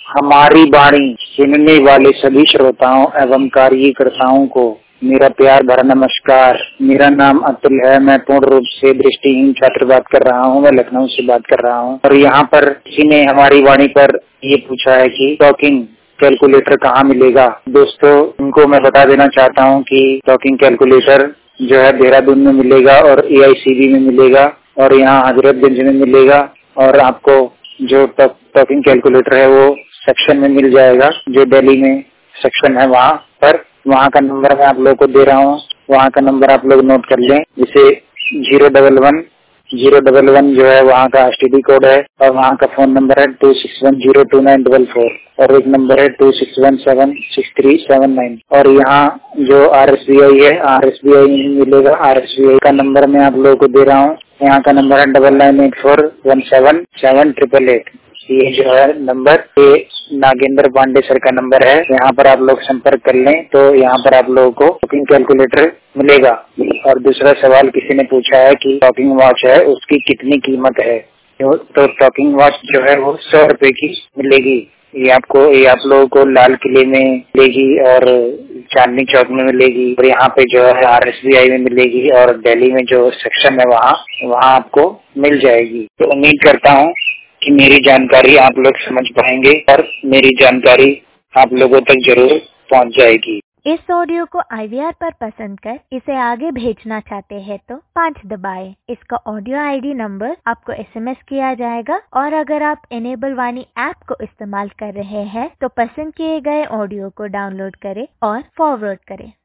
हमारी वाणी सुनने वाले सभी श्रोताओं एवं कार्यकर्ताओं को मेरा प्यार भरा नमस्कार। मेरा नाम अतुल है। मैं पूर्ण रूप से दृष्टिहीन छात्र बात कर रहा हूँ। मैं लखनऊ से बात कर रहा हूँ और यहाँ पर किसी ने हमारी वाणी पर ये पूछा है कि टॉकिंग कैलकुलेटर कहाँ मिलेगा। दोस्तों, उनको मैं बता देना चाहता हूँ कि टॉकिंग कैलकुलेटर जो है देहरादून में मिलेगा और AICB में मिलेगा और यहाँ हजरतगंज में मिलेगा। और आपको जो टॉकिंग कैलकुलेटर है वो सेक्शन में मिल जाएगा। जो दिल्ली में सेक्शन है वहाँ का नंबर मैं आप लोगों को दे रहा हूँ। वहाँ का नंबर आप लोग नोट कर लें। जिसे 011 जो है वहाँ का STD कोड है और वहाँ का फोन नंबर है 26102944 और एक नंबर है 26176379। और यहाँ जो RSBI है RSBI नहीं मिलेगा। RSBI का नंबर मैं आप लोगों को दे रहा हूँ। यहाँ का नंबर है 9984177888। ये जो है नंबर ये नागेंद्र पांडे सर का नंबर है। यहाँ पर आप लोग संपर्क कर लें तो यहाँ पर आप लोगों को टॉकिंग कैलकुलेटर मिलेगा। और दूसरा सवाल किसी ने पूछा है कि टॉकिंग वॉच है उसकी कितनी कीमत है। तो टॉकिंग वॉच जो है वो 100 रुपए की मिलेगी। ये आप लोगों को लाल किले में मिलेगी और चांदनी चौक में मिलेगी और यहाँ पे जो है RSBI में मिलेगी और दिल्ली में जो सेक्शन है वहाँ आपको मिल जाएगी। तो उम्मीद करता हूँ कि मेरी जानकारी आप लोग समझ पाएंगे और मेरी जानकारी आप लोगों तक जरूर पहुंच जाएगी। इस ऑडियो को IVR पर पसंद कर इसे आगे भेजना चाहते हैं तो 5 दबाएं। इसका ऑडियो ID नंबर आपको SMS किया जाएगा और अगर आप इनेबल वाणी ऐप को इस्तेमाल कर रहे हैं तो पसंद किए गए ऑडियो को डाउनलोड करें और फॉरवर्ड करें।